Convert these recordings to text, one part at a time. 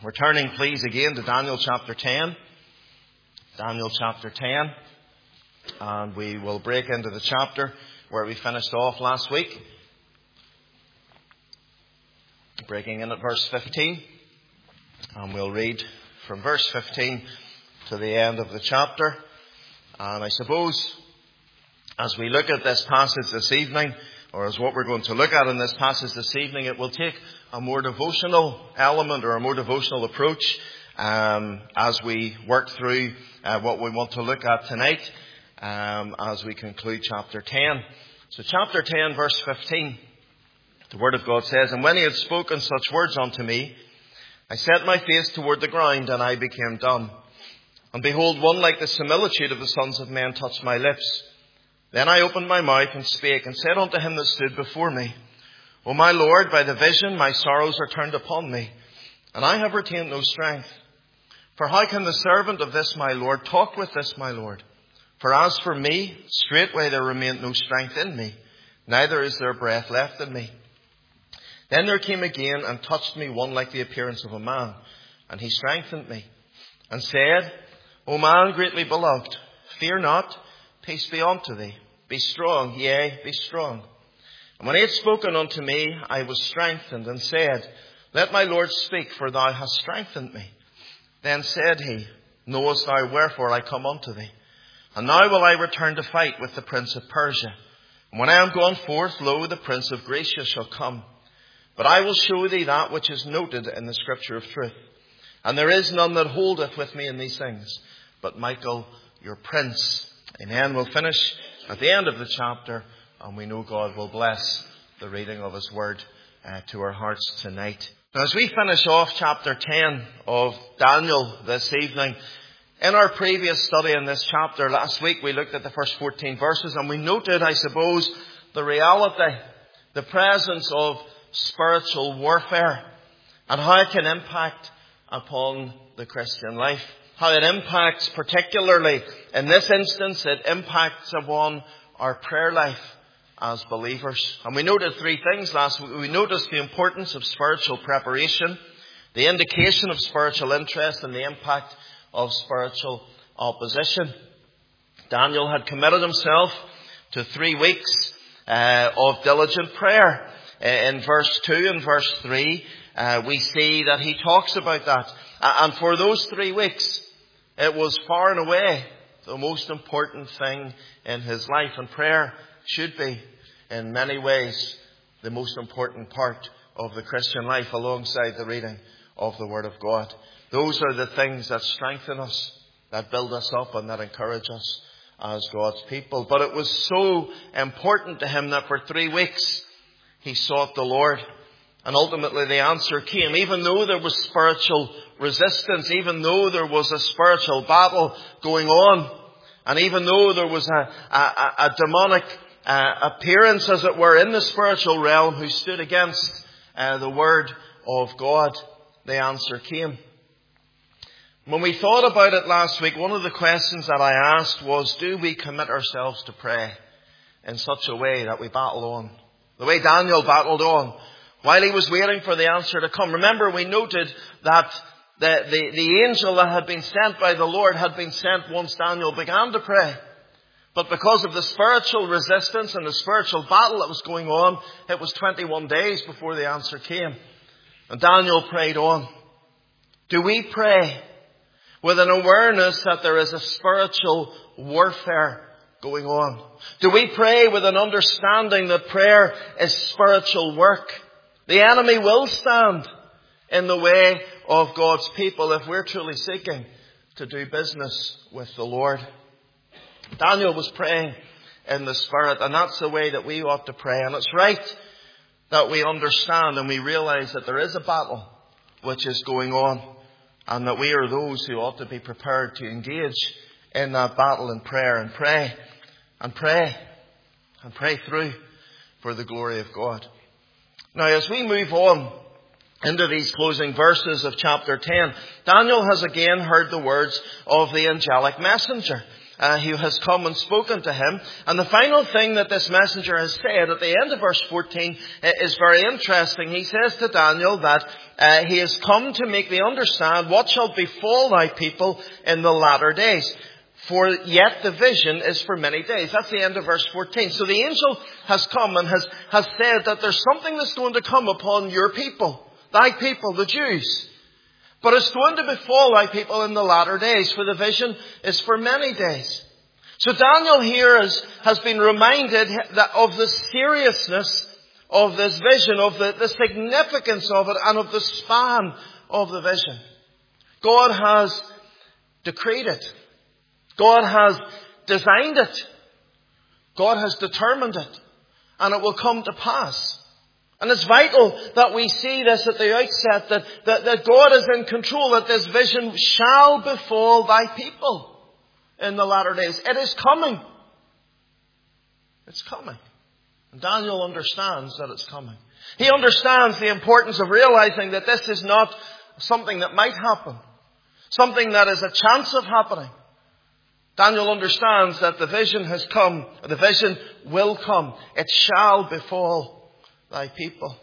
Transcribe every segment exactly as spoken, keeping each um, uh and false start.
We're turning, please, again to Daniel chapter ten. Daniel chapter ten. And we will break into the chapter where we finished off last week. Breaking in at verse fifteen. And we'll read from verse fifteen to the end of the chapter. And I suppose as we look at this passage this evening, or as what we're going to look at in this passage this evening, it will take a more devotional element or a more devotional approach um, as we work through uh, what we want to look at tonight um, as we conclude chapter ten. So chapter ten, verse fifteen, the Word of God says, "And when he had spoken such words unto me, I set my face toward the ground, and I became dumb. And behold, one like the similitude of the sons of men touched my lips. Then I opened my mouth and spake, and said unto him that stood before me, O my Lord, by the vision my sorrows are turned upon me, and I have retained no strength. For how can the servant of this my Lord talk with this my Lord? For as for me, straightway there remained no strength in me, neither is there breath left in me. Then there came again and touched me one like the appearance of a man, and he strengthened me, and said, O man greatly beloved, fear not, peace be unto thee. Be strong, yea, be strong. And when he had spoken unto me, I was strengthened, and said, Let my Lord speak, for thou hast strengthened me. Then said he, Knowest thou wherefore I come unto thee? And now will I return to fight with the prince of Persia. And when I am gone forth, lo, the prince of Grecia shall come. But I will show thee that which is noted in the scripture of truth. And there is none that holdeth with me in these things, but Michael your prince." Amen. We'll finish at the end of the chapter, and we know God will bless the reading of His Word uh, to our hearts tonight. Now, as we finish off chapter ten of Daniel this evening, in our previous study in this chapter last week, we looked at the first fourteen verses, and we noted, I suppose, the reality, the presence of spiritual warfare, and how it can impact upon the Christian life. How it impacts, particularly in this instance, it impacts upon our prayer life as believers. And we noted three things last week. We noticed the importance of spiritual preparation, the indication of spiritual interest, and the impact of spiritual opposition. Daniel had committed himself to three weeks uh, of diligent prayer. Uh, in verse two and verse three, uh, we see that he talks about that. Uh, and for those three weeks, it was far and away the most important thing in his life. And prayer should be, in many ways, the most important part of the Christian life, alongside the reading of the Word of God. Those are the things that strengthen us, that build us up, and that encourage us as God's people. But it was so important to him that for three weeks he sought the Lord. And ultimately the answer came. Even though there was spiritual resistance, even though there was a spiritual battle going on, and even though there was a, a, a demonic uh, appearance, as it were, in the spiritual realm who stood against uh, the Word of God, the answer came. When we thought about it last week, one of the questions that I asked was, do we commit ourselves to pray in such a way that we battle on? The way Daniel battled on while he was waiting for the answer to come. Remember, we noted that the, the, the angel that had been sent by the Lord had been sent once Daniel began to pray. But because of the spiritual resistance and the spiritual battle that was going on, it was twenty-one days before the answer came. And Daniel prayed on. Do we pray with an awareness that there is a spiritual warfare going on? Do we pray with an understanding that prayer is spiritual work? The enemy will stand in the way of God's people if we're truly seeking to do business with the Lord. Daniel was praying in the Spirit, and that's the way that we ought to pray. And it's right that we understand and we realize that there is a battle which is going on, and that we are those who ought to be prepared to engage in that battle in prayer and pray and pray and pray through for the glory of God. Now, as we move on into these closing verses of chapter ten, Daniel has again heard the words of the angelic messenger. uh, who has come and spoken to him. And the final thing that this messenger has said at the end of verse fourteen is very interesting. He says to Daniel that uh, he has come to make thee understand what shall befall thy people in the latter days. For yet the vision is for many days. That's the end of verse fourteen. So the angel has come and has, has said that there's something that's going to come upon your people, thy people, the Jews. But it's going to befall thy people in the latter days, for the vision is for many days. So Daniel here is, has been reminded that of the seriousness of this vision, of the, the significance of it, and of the span of the vision. God has decreed it. God has designed it. God has determined it. And it will come to pass. And it's vital that we see this at the outset, that, that, that God is in control, that this vision shall befall thy people in the latter days. It is coming. It's coming. And Daniel understands that it's coming. He understands the importance of realizing that this is not something that might happen. Something that is a chance of happening. Daniel understands that the vision has come. The vision will come. It shall befall thy people.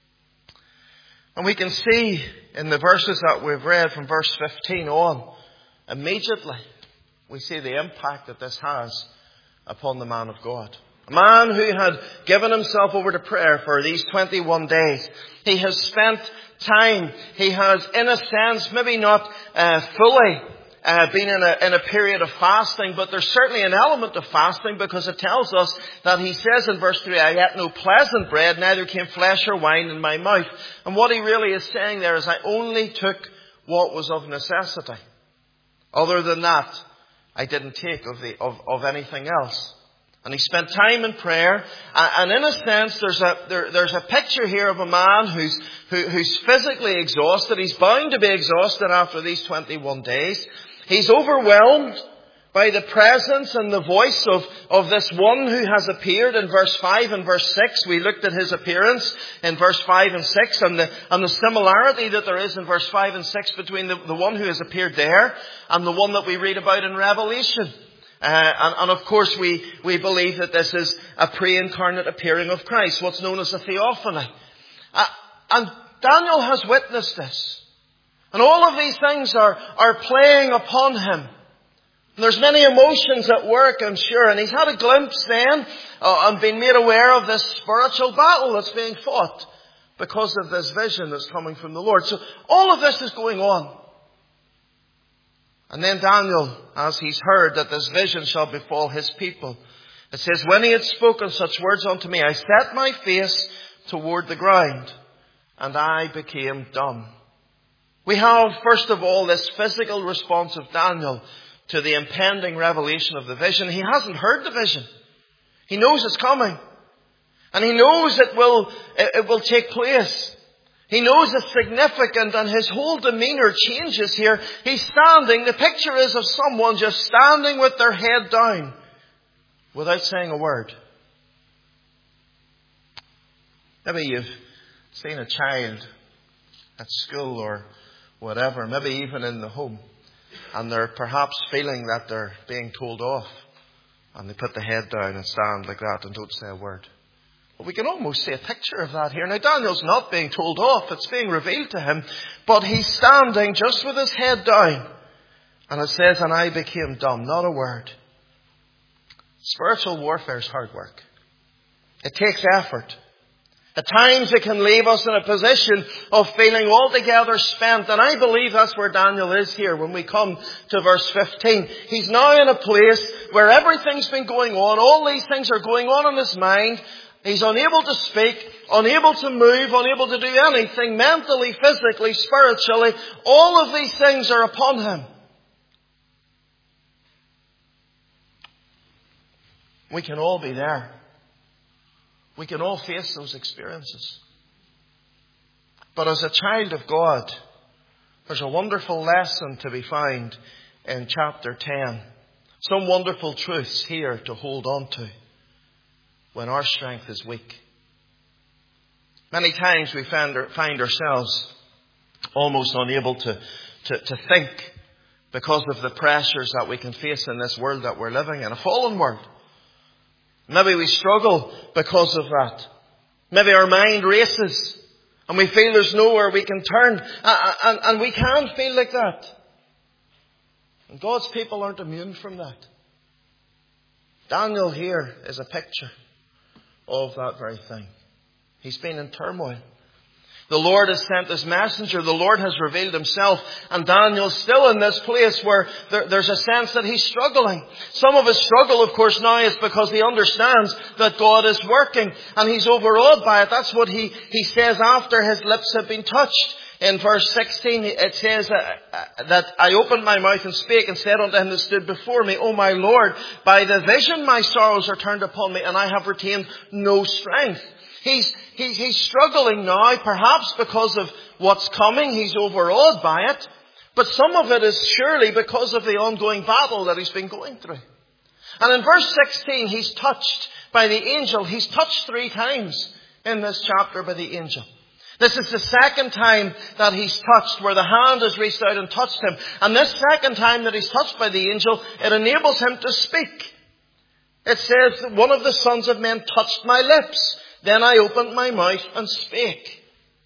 And we can see in the verses that we've read from verse fifteen on, immediately we see the impact that this has upon the man of God. A man who had given himself over to prayer for these twenty-one days. He has spent time. He has, in a sense, maybe not uh, fully Uh, been in a, in a period of fasting, but there's certainly an element of fasting, because it tells us that he says in verse three, I ate no pleasant bread, neither came flesh or wine in my mouth. And what he really is saying there is, I only took what was of necessity. Other than that, I didn't take of, the, of, of anything else. And he spent time in prayer. And in a sense, there's a, there, there's a picture here of a man who's, who, who's physically exhausted. He's bound to be exhausted after these twenty-one days. He's overwhelmed by the presence and the voice of, of this one who has appeared in verse five and verse six. We looked at his appearance in verse five and six and the, and the similarity that there is in verse five and six between the, the one who has appeared there and the one that we read about in Revelation. Uh, and, and of course we, we believe that this is a pre-incarnate appearing of Christ, what's known as a theophany. Uh, and Daniel has witnessed this. And all of these things are, are playing upon him. And there's many emotions at work, I'm sure. And he's had a glimpse then uh, and been made aware of this spiritual battle that's being fought because of this vision that's coming from the Lord. So all of this is going on. And then Daniel, as he's heard that this vision shall befall his people, it says, when he had spoken such words unto me, I set my face toward the ground, and I became dumb. We have, first of all, this physical response of Daniel to the impending revelation of the vision. He hasn't heard the vision. He knows it's coming. And he knows it will, it will take place. He knows it's significant, and his whole demeanour changes here. He's standing. The picture is of someone just standing with their head down without saying a word. Maybe you've seen a child at school or whatever, maybe even in the home, and they're perhaps feeling that they're being told off, and they put the head down and stand like that and don't say a word. But we can almost see a picture of that here. Now Daniel's not being told off, it's being revealed to him, but he's standing just with his head down, and it says, and I became dumb, not a word. Spiritual warfare is hard work. It takes effort. At times it can leave us in a position of feeling altogether spent. And I believe that's where Daniel is here when we come to verse fifteen. He's now in a place where everything's been going on. All these things are going on in his mind. He's unable to speak, unable to move, unable to do anything mentally, physically, spiritually. All of these things are upon him. We can all be there. We can all face those experiences. But as a child of God, there's a wonderful lesson to be found in chapter ten. Some wonderful truths here to hold on to when our strength is weak. Many times we find, find ourselves almost unable to, to, to think because of the pressures that we can face in this world that we're living in, a fallen world. Maybe we struggle because of that. Maybe our mind races and we feel there's nowhere we can turn. And, and we can feel like that. And God's people aren't immune from that. Daniel here is a picture of that very thing. He's been in turmoil. The Lord has sent His messenger. The Lord has revealed Himself. And Daniel's still in this place where there, there's a sense that he's struggling. Some of his struggle, of course, now is because he understands that God is working. And he's overawed by it. That's what he, he says after his lips have been touched. In verse sixteen, it says uh, uh, that I opened my mouth and spake and said unto him that stood before me, O my Lord, by the vision my sorrows are turned upon me, and I have retained no strength. He's, he's, he's struggling now, perhaps because of what's coming. He's overawed by it. But some of it is surely because of the ongoing battle that he's been going through. And in verse sixteen, he's touched by the angel. He's touched three times in this chapter by the angel. This is the second time that he's touched, where the hand has reached out and touched him. And this second time that he's touched by the angel, it enables him to speak. It says that one of the sons of men touched my lips. Then I opened my mouth and spake.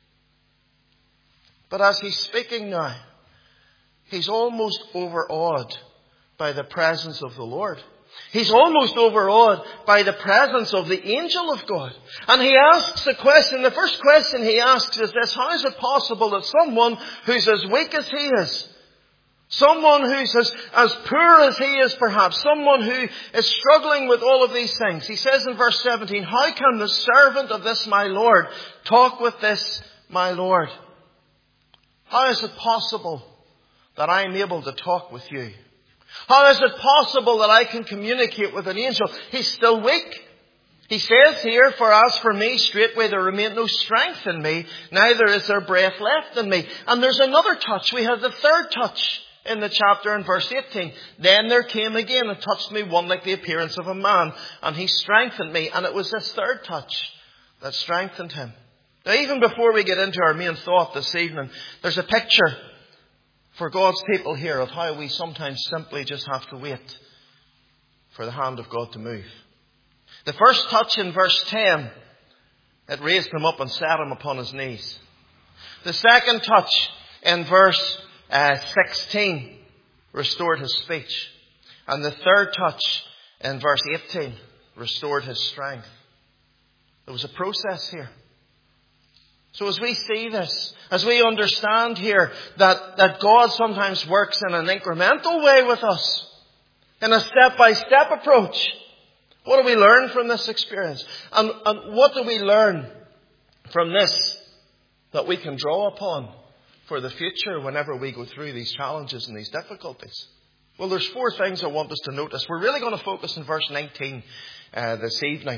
But as he's speaking now, he's almost overawed by the presence of the Lord. He's almost overawed by the presence of the angel of God. And he asks a question. The first question he asks is this: how is it possible that someone who's as weak as he is, someone who's as, as poor as he is perhaps, someone who is struggling with all of these things. He says in verse seventeen, how can the servant of this my Lord talk with this my Lord? How is it possible that I am able to talk with you? How is it possible that I can communicate with an angel? He's still weak. He says here, for as for me, straightway there remained no strength in me, neither is there breath left in me. And there's another touch. We have the third touch in the chapter in verse eighteen. Then there came again and touched me one like the appearance of a man, and he strengthened me. And it was this third touch that strengthened him. Now, even before we get into our main thought this evening, there's a picture for God's people here of how we sometimes simply just have to wait for the hand of God to move. The first touch in verse ten, it raised him up and set him upon his knees. The second touch in verse uh, sixteen restored his speech. And the third touch in verse eighteen restored his strength. There was a process here. So as we see this, as we understand here that, that God sometimes works in an incremental way with us, in a step-by-step approach, what do we learn from this experience? And, and what do we learn from this that we can draw upon for the future whenever we go through these challenges and these difficulties? Well, there's four things I want us to notice. We're really going to focus on verse nineteen uh, this evening.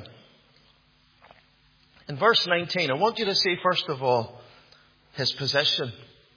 In verse nineteen, I want you to see, first of all, his position.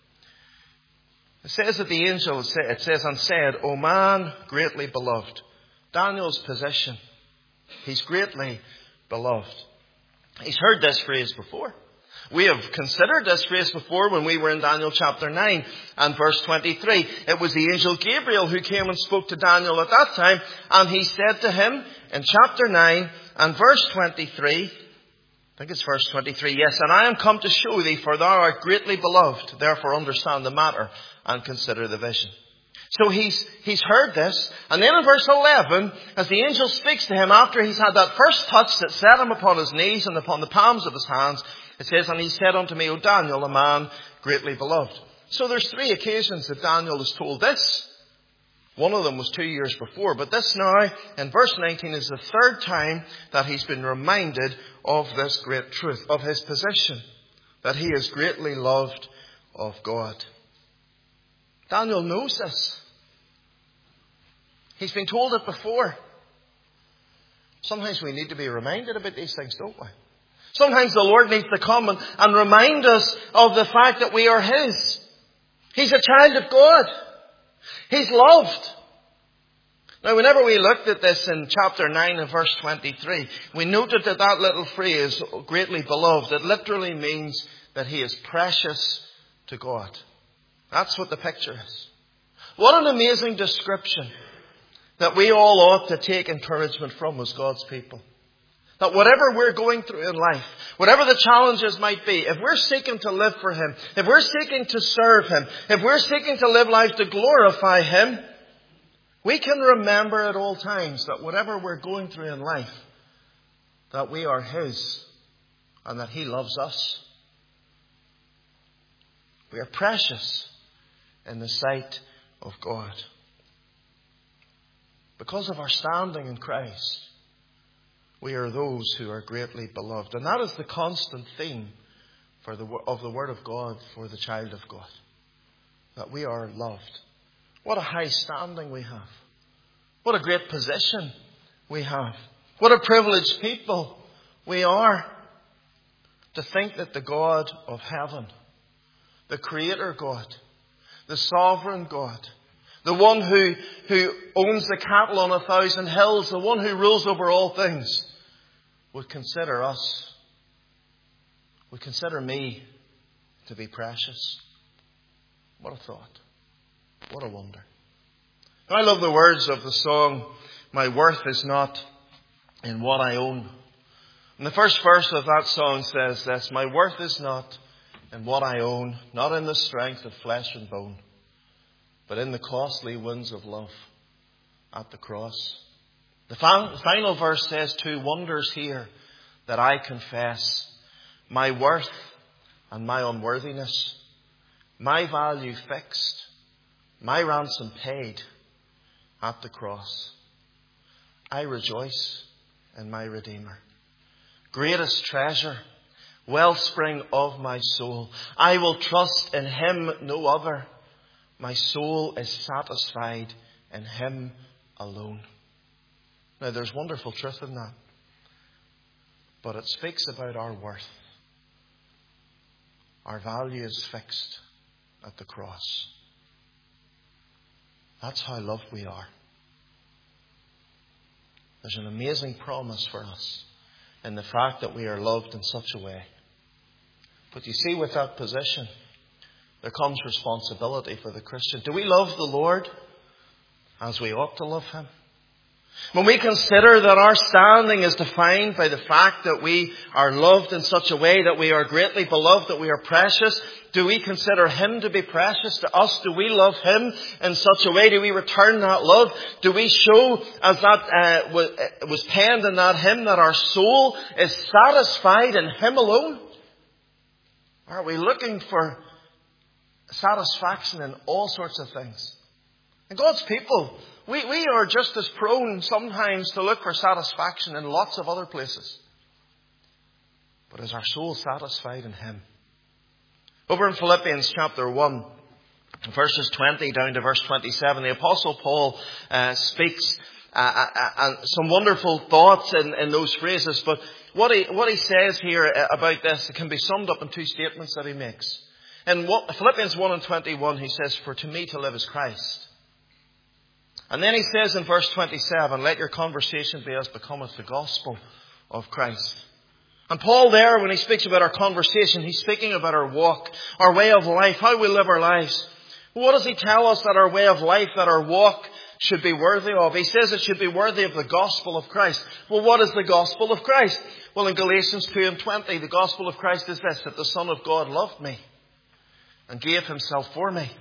It says that the angel, it says, and said, O man greatly beloved. Daniel's position. He's greatly beloved. He's heard this phrase before. We have considered this phrase before when we were in Daniel chapter nine and verse twenty-three. It was the angel Gabriel who came and spoke to Daniel at that time. And he said to him in chapter nine and verse twenty-three, I think it's verse twenty-three. Yes, and I am come to show thee, for thou art greatly beloved. Therefore understand the matter and consider the vision. So he's, he's heard this. And then in verse eleven, as the angel speaks to him after he's had that first touch that set him upon his knees and upon the palms of his hands, it says, and he said unto me, O Daniel, a man greatly beloved. So there's three occasions that Daniel is told this. One of them was two years before. But this now, in verse nineteen, is the third time that he's been reminded of this great truth, of his position, that he is greatly loved of God. Daniel knows this. He's been told it before. Sometimes we need to be reminded about these things, don't we? Sometimes the Lord needs to come and, and remind us of the fact that we are His. He's a child of God. He's loved. Now, whenever we looked at this in chapter nine and verse twenty-three, we noted that that little phrase, greatly beloved, it literally means that he is precious to God. That's what the picture is. What an amazing description that we all ought to take encouragement from as God's people. That whatever we're going through in life, whatever the challenges might be, if we're seeking to live for Him, if we're seeking to serve Him, if we're seeking to live life to glorify Him, we can remember at all times that whatever we're going through in life, that we are His and that He loves us. We are precious in the sight of God. Because of our standing in Christ, we are those who are greatly beloved. And that is the constant theme for the, of the Word of God for the child of God. That we are loved. What a high standing we have. What a great position we have. What a privileged people we are. To think that the God of heaven, the Creator God, the Sovereign God, the one who, who owns the cattle on a thousand hills, the one who rules over all things, would consider us, would consider me to be precious. What a thought. What a wonder. I love the words of the song, "My worth is not in what I own." And the first verse of that song says this: "My worth is not in what I own, not in the strength of flesh and bone, but in the costly wounds of love at the cross." The final verse says, "Two wonders here that I confess, my worth and my unworthiness, my value fixed, my ransom paid at the cross. I rejoice in my Redeemer, greatest treasure, wellspring of my soul. I will trust in Him, no other. My soul is satisfied in Him alone." Now, there's wonderful truth in that. But it speaks about our worth. Our value is fixed at the cross. That's how loved we are. There's an amazing promise for us in the fact that we are loved in such a way. But you see, with that position, there comes responsibility for the Christian. Do we love the Lord as we ought to love Him? When we consider that our standing is defined by the fact that we are loved in such a way, that we are greatly beloved, that we are precious, do we consider Him to be precious to us? Do we love Him in such a way? Do we return that love? Do we show, as that uh, was penned in that hymn, that our soul is satisfied in Him alone? Or are we looking for satisfaction in all sorts of things? And God's people, we, we are just as prone sometimes to look for satisfaction in lots of other places. But is our soul satisfied in Him? Over in Philippians chapter one, verses twenty down to verse twenty-seven, the Apostle Paul uh, speaks uh, uh, uh, some wonderful thoughts in, in those phrases. But what he, what he says here about this, it can be summed up in two statements that he makes. In what, Philippians one and twenty-one, he says, "For to me to live is Christ." And then he says in verse twenty-seven, "Let your conversation be as becometh the gospel of Christ." And Paul there, when he speaks about our conversation, he's speaking about our walk, our way of life, how we live our lives. What does he tell us that our way of life, that our walk should be worthy of? He says it should be worthy of the gospel of Christ. Well, what is the gospel of Christ? Well, in Galatians two and twenty, the gospel of Christ is this: that the Son of God loved me and gave Himself for me.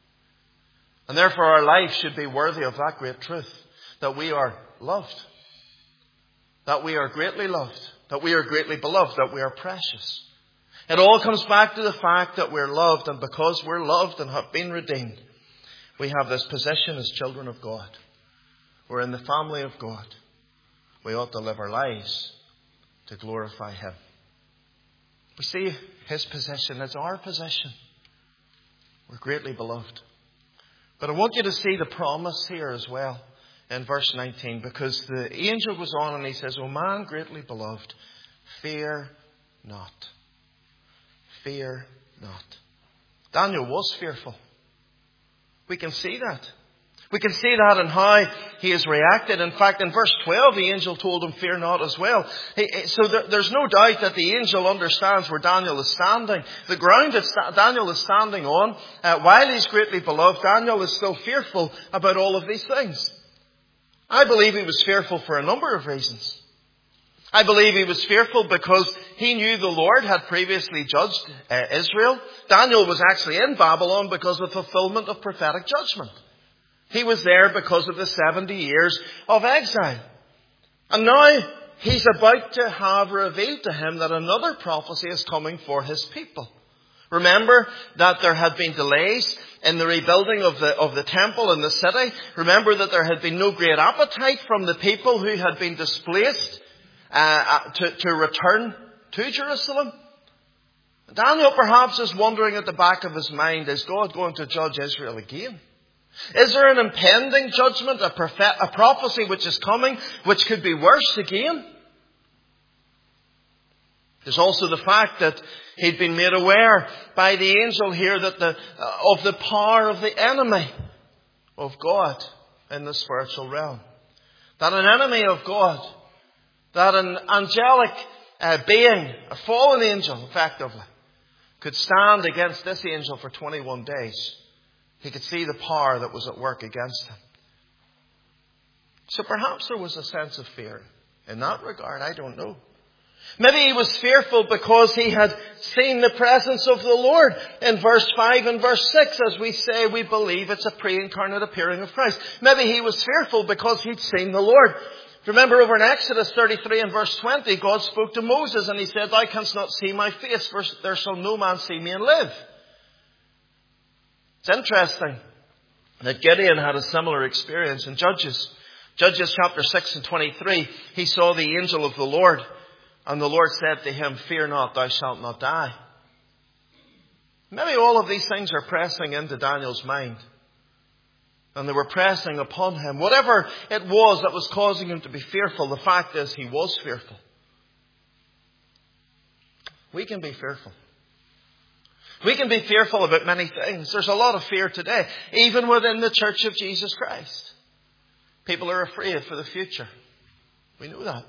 And therefore our life should be worthy of that great truth, that we are loved, that we are greatly loved, that we are greatly beloved, that we are precious. It all comes back to the fact that we're loved, and because we're loved and have been redeemed, we have this position as children of God. We're in the family of God. We ought to live our lives to glorify Him. We see His position as our position. We're greatly beloved. But I want you to see the promise here as well in verse nineteen, because the angel goes on and he says, "O man greatly beloved, fear not." Fear not. Daniel was fearful. We can see that. We can see that in how he has reacted. In fact, in verse twelve, the angel told him, fear not as well. So there's no doubt that the angel understands where Daniel is standing. The ground that Daniel is standing on, uh, while he's greatly beloved, Daniel is still fearful about all of these things. I believe he was fearful for a number of reasons. I believe he was fearful because he knew the Lord had previously judged uh, Israel. Daniel was actually in Babylon because of fulfillment of prophetic judgment. He was there because of the seventy years of exile. And now he's about to have revealed to him that another prophecy is coming for his people. Remember that there had been delays in the rebuilding of the, of the temple in the city. Remember that there had been no great appetite from the people who had been displaced uh, to, to return to Jerusalem. Daniel perhaps is wondering at the back of his mind, is God going to judge Israel again? Is there an impending judgment, a, prophet, a prophecy which is coming, which could be worse again? There's also the fact that he'd been made aware by the angel here that the, uh, of the power of the enemy of God in the spiritual realm. That an enemy of God, that an angelic uh, being, a fallen angel effectively, could stand against this angel for twenty-one days. He could see the power that was at work against him. So perhaps there was a sense of fear in that regard. I don't know. Maybe he was fearful because he had seen the presence of the Lord. In verse five and verse six, as we say, we believe it's a pre-incarnate appearing of Christ. Maybe he was fearful because he'd seen the Lord. Remember over in Exodus thirty-three and verse twenty, God spoke to Moses and he said, thou canst not see my face, for there shall no man see me and live. It's interesting that Gideon had a similar experience in Judges. Judges chapter six and twenty-three, he saw the angel of the Lord, and the Lord said to him, fear not, thou shalt not die. Maybe all of these things are pressing into Daniel's mind. And they were pressing upon him. Whatever it was that was causing him to be fearful, the fact is he was fearful. We can be fearful. We can be fearful about many things. There's a lot of fear today, even within the Church of Jesus Christ. People are afraid for the future. We know that.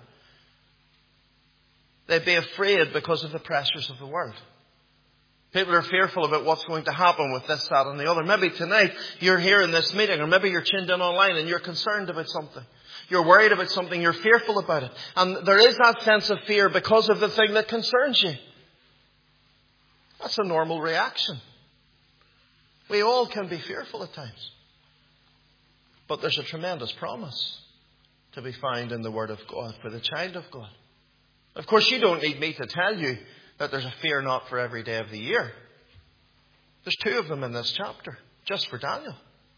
They'd be afraid because of the pressures of the world. People are fearful about what's going to happen with this, that and the other. Maybe tonight you're here in this meeting, or maybe you're tuned in online and you're concerned about something. You're worried about something. You're fearful about it. And there is that sense of fear because of the thing that concerns you. That's a normal reaction. We all can be fearful at times. But there's a tremendous promise to be found in the Word of God for the child of God. Of course, you don't need me to tell you that there's a fear not for every day of the year. There's two of them in this chapter, just for Daniel.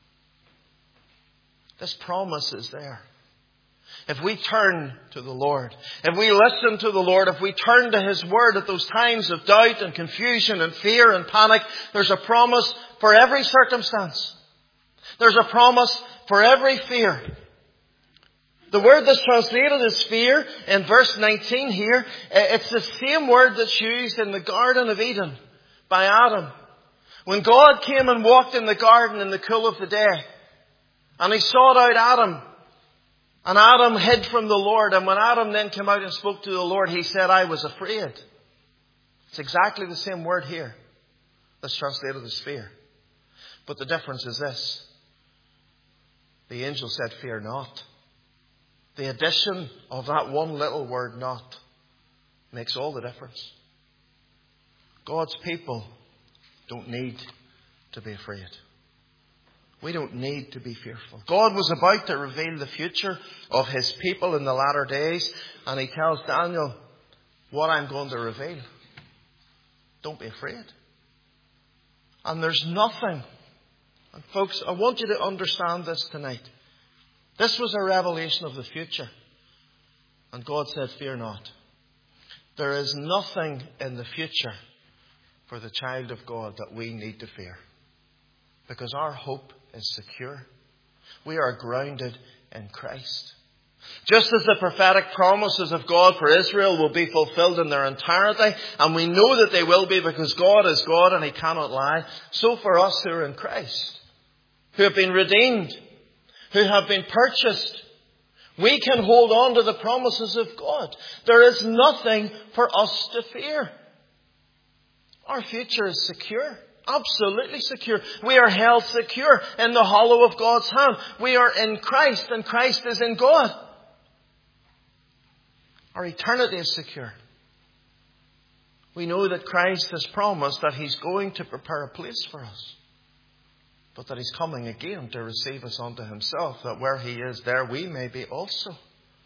This promise is there. If we turn to the Lord, if we listen to the Lord, if we turn to His Word at those times of doubt and confusion and fear and panic, there's a promise for every circumstance. There's a promise for every fear. The word that's translated as fear in verse nineteen here, it's the same word that's used in the Garden of Eden by Adam. When God came and walked in the garden in the cool of the day, and He sought out Adam, and Adam hid from the Lord, and when Adam then came out and spoke to the Lord, he said, I was afraid. It's exactly the same word here that's translated as fear. But the difference is this. The angel said, fear not. The addition of that one little word, not, makes all the difference. God's people don't need to be afraid. We don't need to be fearful. God was about to reveal the future of His people in the latter days, and He tells Daniel what I'm going to reveal. Don't be afraid. And there's nothing. And folks, I want you to understand this tonight. This was a revelation of the future. And God said, fear not. There is nothing in the future for the child of God that we need to fear. Because our hope is secure. We are grounded in Christ. Just as the prophetic promises of God for Israel will be fulfilled in their entirety, and we know that they will be because God is God and He cannot lie, so for us who are in Christ, who have been redeemed, who have been purchased. We can hold on to the promises of God. There is nothing for us to fear. Our future is secure. Absolutely secure. We are held secure in the hollow of God's hand. We are in Christ and Christ is in God. Our eternity is secure. We know that Christ has promised that He's going to prepare a place for us. But that He's coming again to receive us unto Himself, that where He is, there we may be also.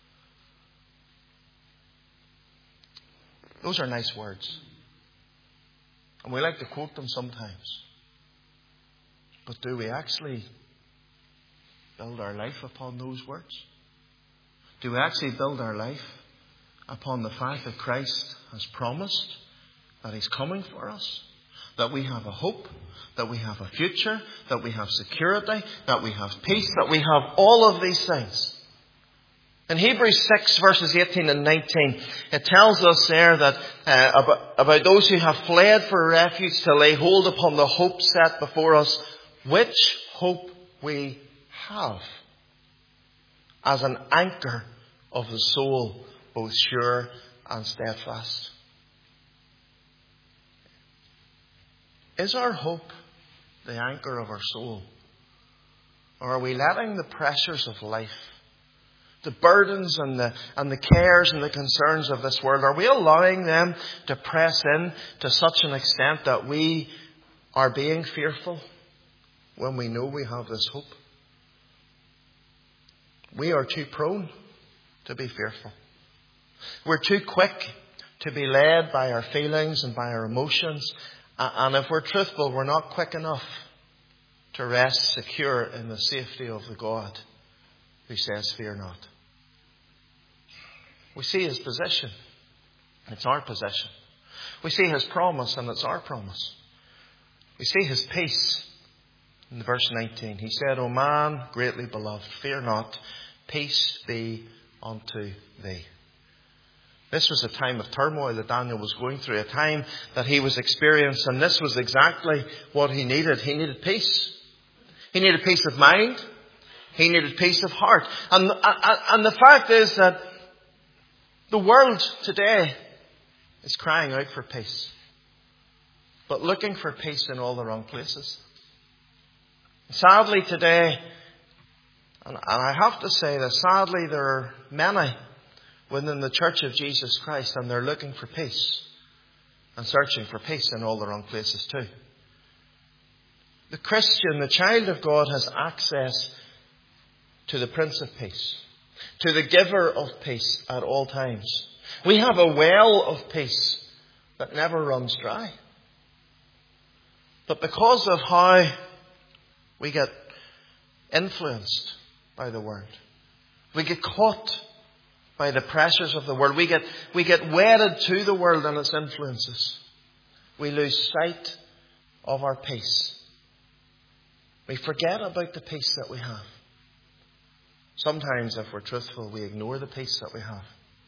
Those are nice words. And we like to quote them sometimes. But do we actually build our life upon those words? Do we actually build our life upon the fact that Christ has promised that He's coming for us? That we have a hope, that we have a future, that we have security, that we have peace, that we have all of these things. In Hebrews six verses eighteen and nineteen, it tells us there that uh, about, about those who have fled for refuge to lay hold upon the hope set before us, which hope we have as an anchor of the soul, both sure and steadfast. Is our hope the anchor of our soul? Or are we letting the pressures of life, the burdens and the, and the cares and the concerns of this world, are we allowing them to press in to such an extent that we are being fearful when we know we have this hope? We are too prone to be fearful. We're too quick to be led by our feelings and by our emotions. And if we're truthful, we're not quick enough to rest secure in the safety of the God who says, fear not. We see His position. It's our possession. We see His promise, and it's our promise. We see His peace. In verse nineteen, He said, O man, greatly beloved, fear not, peace be unto thee. This was a time of turmoil that Daniel was going through, a time that he was experiencing, and this was exactly what he needed. He needed peace. He needed peace of mind. He needed peace of heart. And, and, and the fact is that the world today is crying out for peace, but looking for peace in all the wrong places. Sadly today, and I have to say that sadly there are many within the Church of Jesus Christ, and they're looking for peace and searching for peace in all the wrong places too. The Christian, the child of God, has access to the Prince of Peace, to the giver of peace at all times. We have a well of peace that never runs dry. But because of how we get influenced by the world, we get caught by the pressures of the world, we get, we get wedded to the world and its influences, we lose sight of our peace. We forget about the peace that we have. Sometimes, if we're truthful, we ignore the peace that we have.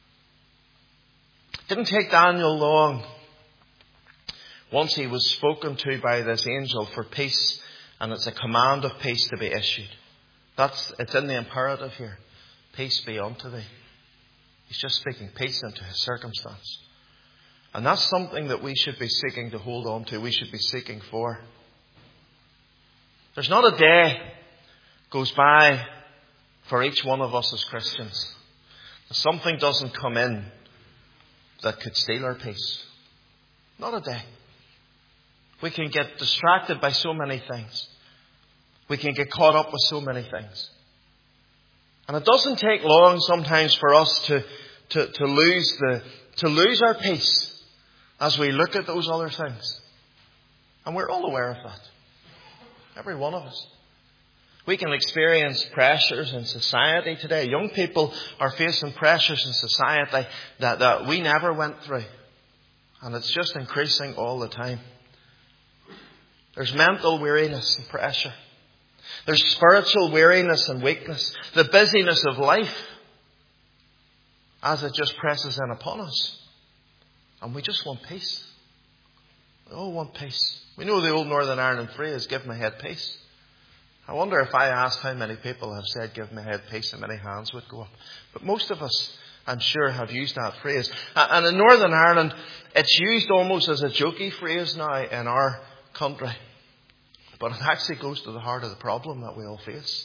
It didn't take Daniel long, once he was spoken to by this angel, for peace, and it's a command of peace to be issued. That's, it's in the imperative here. Peace be unto thee. He's just speaking peace into his circumstance. And that's something that we should be seeking to hold on to. We should be seeking for. There's not a day goes by for each one of us as Christians that something doesn't come in that could steal our peace. Not a day. We can get distracted by so many things. We can get caught up with so many things. And it doesn't take long sometimes for us to, to, to lose the to lose our peace as we look at those other things. And we're all aware of that. Every one of us. We can experience pressures in society today. Young people are facing pressures in society that, that we never went through. And it's just increasing all the time. There's mental weariness and pressure. There's spiritual weariness and weakness. The busyness of life as it just presses in upon us. And we just want peace. We all want peace. We know the old Northern Ireland phrase, give my head peace. I wonder if I asked how many people have said, give my head peace, how many hands would go up. But most of us, I'm sure, have used that phrase. And in Northern Ireland, it's used almost as a jokey phrase now in our country. But it actually goes to the heart of the problem that we all face.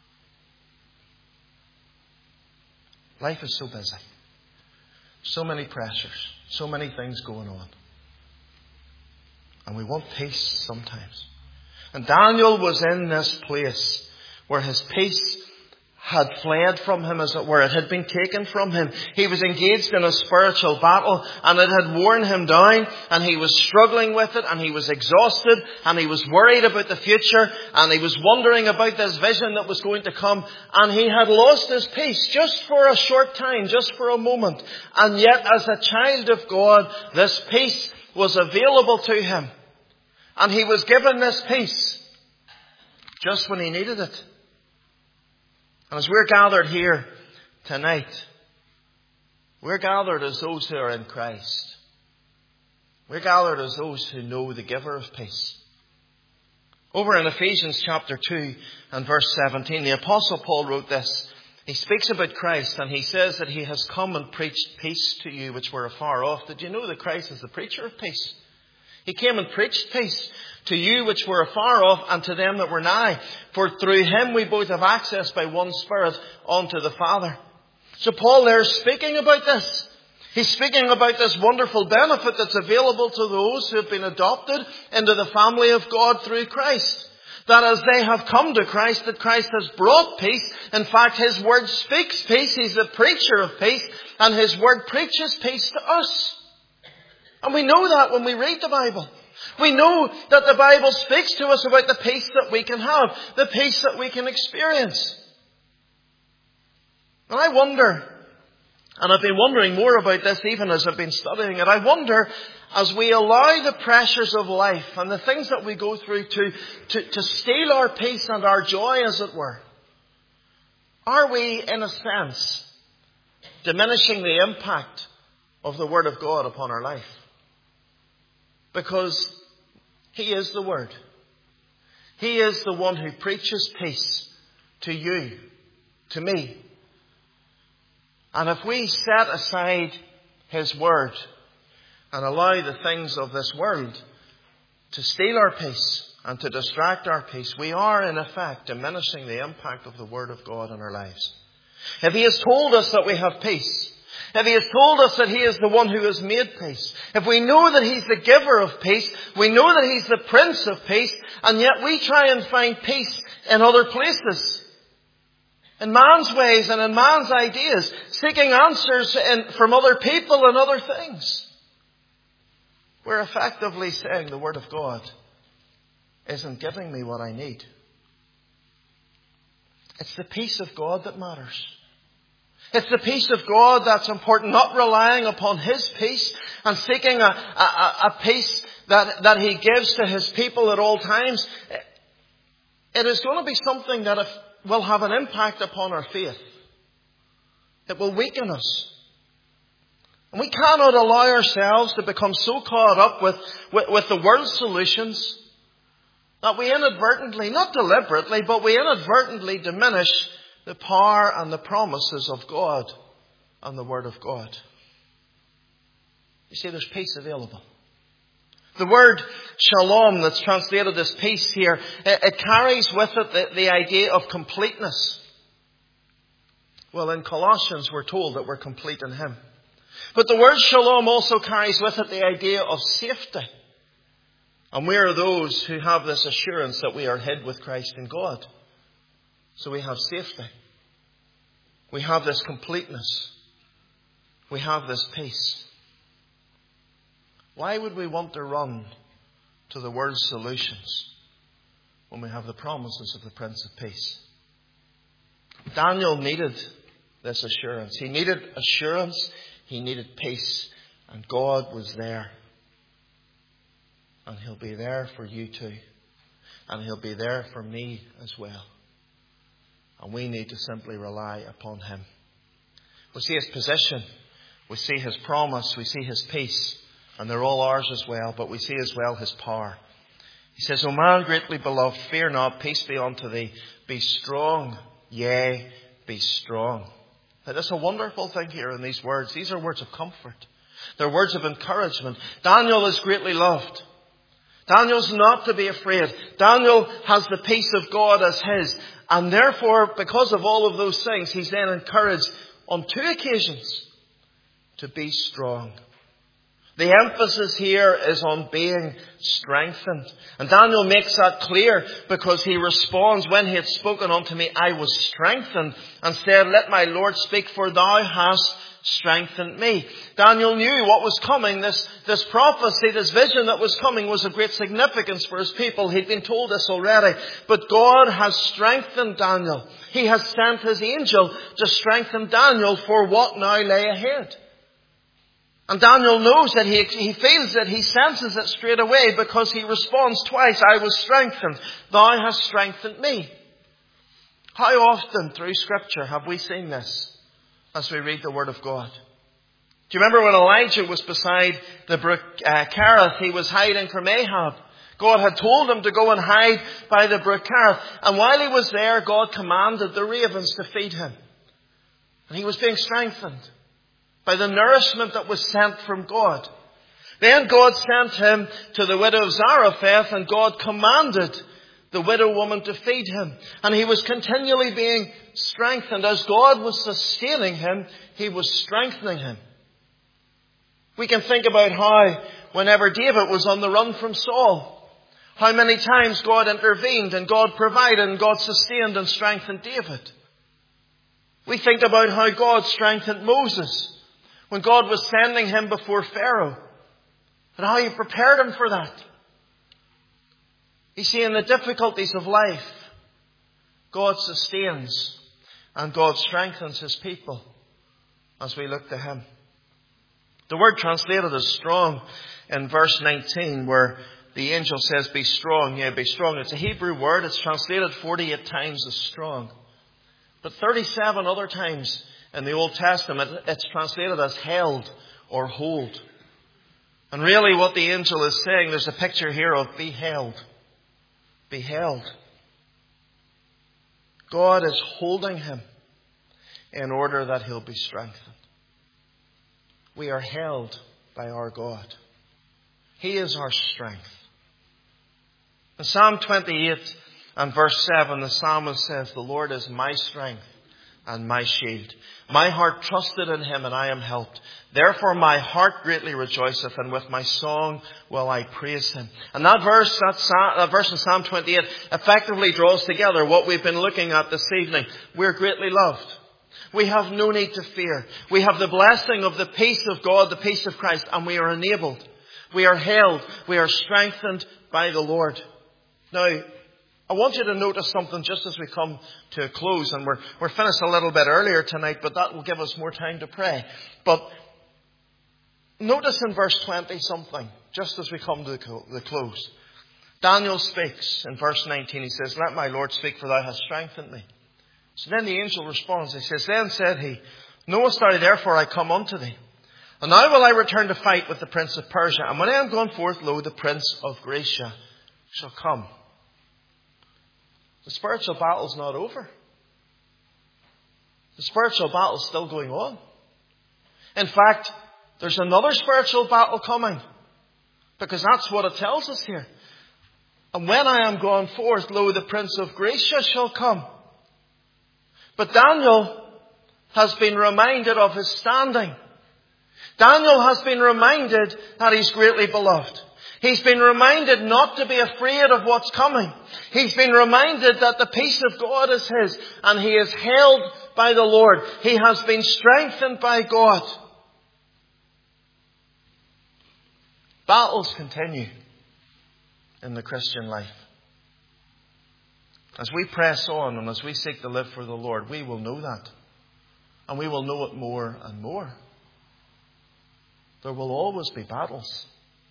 Life is so busy. So many pressures. So many things going on. And we want peace sometimes. And Daniel was in this place where his peace had fled from him, as it were. It had been taken from him. He was engaged in a spiritual battle, and it had worn him down, and he was struggling with it, and he was exhausted, and he was worried about the future, and he was wondering about this vision that was going to come, and he had lost his peace just for a short time, just for a moment. And yet, as a child of God, this peace was available to him. And he was given this peace just when he needed it. And as we're gathered here tonight, we're gathered as those who are in Christ. We're gathered as those who know the giver of peace. Over in Ephesians chapter two and verse seventeen, the Apostle Paul wrote this. He speaks about Christ, and he says that he has come and preached peace to you which were afar off. Did you know that Christ is the preacher of peace? He came and preached peace to you which were afar off, and to them that were nigh. For through him we both have access by one Spirit unto the Father. So Paul there is speaking about this. He's speaking about this wonderful benefit that's available to those who have been adopted into the family of God through Christ. That as they have come to Christ, that Christ has brought peace. In fact, his word speaks peace. He's the preacher of peace, and his word preaches peace to us. And we know that when we read the Bible. We know that the Bible speaks to us about the peace that we can have, the peace that we can experience. And I wonder, and I've been wondering more about this even as I've been studying it, I wonder, as we allow the pressures of life and the things that we go through to, to, to steal our peace and our joy, as it were, are we, in a sense, diminishing the impact of the Word of God upon our life? Because He is the Word. He is the one who preaches peace to you, to me. And if we set aside His Word and allow the things of this world to steal our peace and to distract our peace, we are in effect diminishing the impact of the Word of God in our lives. If He has told us that we have peace, if He has told us that He is the one who has made peace, if we know that He's the giver of peace, we know that He's the Prince of Peace, and yet we try and find peace in other places, in man's ways and in man's ideas, seeking answers in, from other people and other things, we're effectively saying the Word of God isn't giving me what I need. It's the peace of God that matters. It's the peace of God that's important, not relying upon His peace and seeking a, a, a peace that, that He gives to His people at all times. It is going to be something that if, will have an impact upon our faith. It will weaken us. And we cannot allow ourselves to become so caught up with, with, with the world's solutions that we inadvertently, not deliberately, but we inadvertently diminish the power and the promises of God and the Word of God. You see, there's peace available. The word shalom that's translated as peace here, it, it carries with it the, the idea of completeness. Well, in Colossians we're told that we're complete in Him. But the word shalom also carries with it the idea of safety. And we are those who have this assurance that we are hid with Christ in God. So we have safety. We have this completeness. We have this peace. Why would we want to run to the world's solutions when we have the promises of the Prince of Peace? Daniel needed this assurance. He needed assurance. He needed peace. And God was there. And He'll be there for you too. And He'll be there for me as well. And we need to simply rely upon Him. We see His position. We see His promise. We see His peace. And they're all ours as well. But we see as well His power. He says, O man greatly beloved, fear not, peace be unto thee. Be strong, yea, be strong. Now, that's a wonderful thing here in these words. These are words of comfort. They're words of encouragement. Daniel is greatly loved. Daniel's not to be afraid. Daniel has the peace of God as his. And therefore, because of all of those things, he's then encouraged on two occasions to be strong. The emphasis here is on being strengthened. And Daniel makes that clear because he responds, when he had spoken unto me, I was strengthened, and said, let my Lord speak, for thou hast strengthened me. Daniel knew what was coming. This, this prophecy, this vision that was coming was of great significance for his people. He'd been told this already. But God has strengthened Daniel. He has sent his angel to strengthen Daniel for what now lay ahead. And Daniel knows that he, he feels it, he senses it straight away because he responds twice, I was strengthened, thou hast strengthened me. How often through Scripture have we seen this as we read the Word of God? Do you remember when Elijah was beside the brook uh, Kerith? He was hiding from Ahab. God had told him to go and hide by the brook Kerith. And while he was there, God commanded the ravens to feed him. And he was being strengthened by the nourishment that was sent from God. Then God sent him to the widow of Zarephath, and God commanded the widow woman to feed him. And he was continually being strengthened. As God was sustaining him, he was strengthening him. We can think about how, whenever David was on the run from Saul, how many times God intervened and God provided and God sustained and strengthened David. We think about how God strengthened Moses when God was sending him before Pharaoh, and how he prepared him for that. You see, in the difficulties of life, God sustains and God strengthens his people as we look to him. The word translated as strong in verse nineteen, where the angel says, be strong, yeah, be strong. It's a Hebrew word. It's translated forty-eight times as strong. But thirty-seven other times in the Old Testament, it's translated as held or hold. And really what the angel is saying, there's a picture here of be held. Be held. God is holding him in order that he'll be strengthened. We are held by our God. He is our strength. In Psalm twenty-eight and verse seven, the psalmist says, the Lord is my strength and my shield. My heart trusted in him, and I am helped. Therefore my heart greatly rejoiceth, and with my song will I praise him. And that verse, that, that verse in Psalm twenty-eight effectively draws together what we've been looking at this evening. We're greatly loved. We have no need to fear. We have the blessing of the peace of God, the peace of Christ, and we are enabled. We are held. We are strengthened by the Lord. Now, I want you to notice something just as we come to a close, and we're, we're finished a little bit earlier tonight, but that will give us more time to pray. But notice in verse twenty something, just as we come to the close. Daniel speaks in verse nineteen. He says, let my Lord speak, for thou hast strengthened me. So then the angel responds. He says, then said he, knowest thou therefore I come unto thee? And now will I return to fight with the prince of Persia. And when I am gone forth, lo, the prince of Grecia shall come. The spiritual battle is not over. The spiritual battle is still going on. In fact, there's another spiritual battle coming, because that's what it tells us here. And when I am gone forth, lo, the prince of Grecia shall come. But Daniel has been reminded of his standing. Daniel has been reminded that he's greatly beloved. He's been reminded not to be afraid of what's coming. He's been reminded that the peace of God is his, and he is held by the Lord. He has been strengthened by God. Battles continue in the Christian life. As we press on and as we seek to live for the Lord, we will know that. And we will know it more and more. There will always be battles.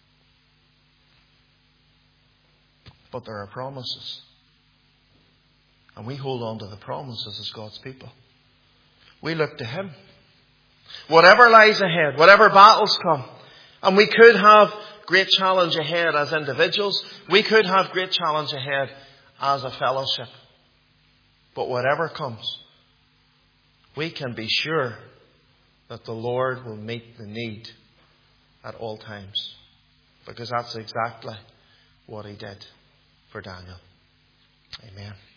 But there are promises. And we hold on to the promises as God's people. We look to him. Whatever lies ahead, whatever battles come, and we could have great challenge ahead as individuals. We could have great challenge ahead as a fellowship. But whatever comes, we can be sure that the Lord will meet the need at all times. Because that's exactly what He did for Daniel. Amen.